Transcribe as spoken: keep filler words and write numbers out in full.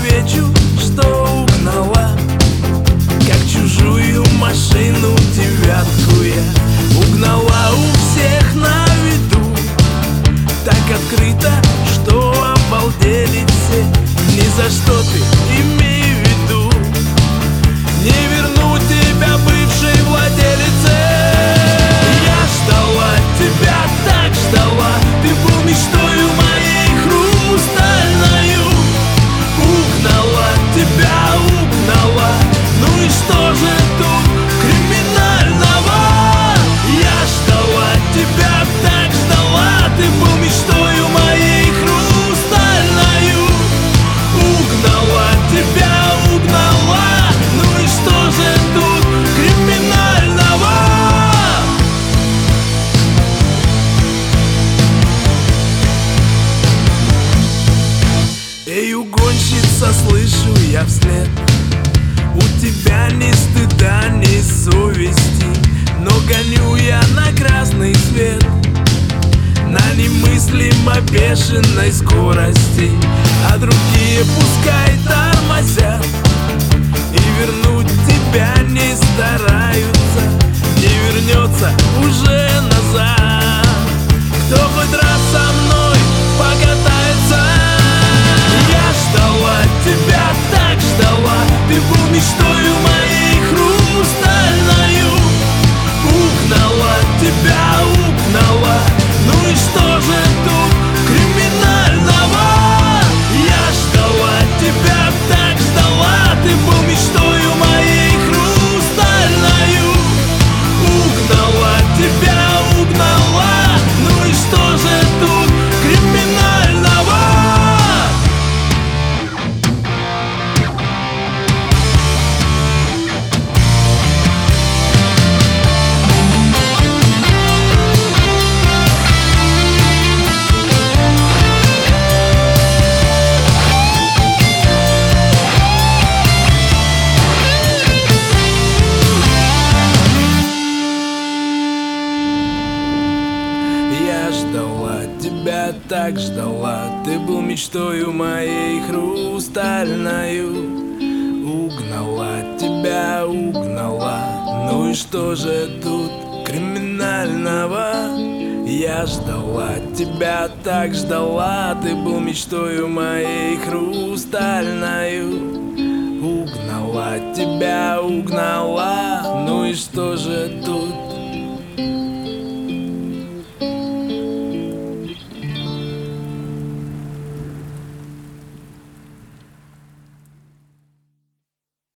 отвечу, что угнала, как чужую машину девятку я угнала у всех на виду, так открыто, что обалдели все. Ни за что ты, имей в виду, не верну тебя бывшей владелице. Я ждала тебя, так ждала, ты был мечтою моей хрустальною. Угнала тебя, угнала, ну и что же тут криминального? Я ждала тебя, так ждала, ты был мечтою моей хрустальною. Угнала тебя, угнала, ну и что же тут криминального? Эй, угонщица, слышу я вслед, у тебя ни стыда, ни совести, но гоню я на красный свет на немыслимо бешеной скорости, а другие пускай тормозят и вернуть тебя не стараются. Не вернется уже назад, кто хоть раз со мной покатается. Я ждала тебя, так ждала, ты был мечтою моей хрустальною. Угнала тебя, угнала, ну и что же тут криминального? Я ждала тебя, так ждала, ты был мечтою моей хрустальною. Угнала тебя, угнала, ну и что же тут криминального? Я ждала тебя, так ждала, ты был мечтою моей хрустальною. Угнала тебя, угнала, ну и что же тут криминального? Я ждала тебя, так ждала, ты был мечтою моей хрустальною. Угнала тебя, угнала, ну и что же тут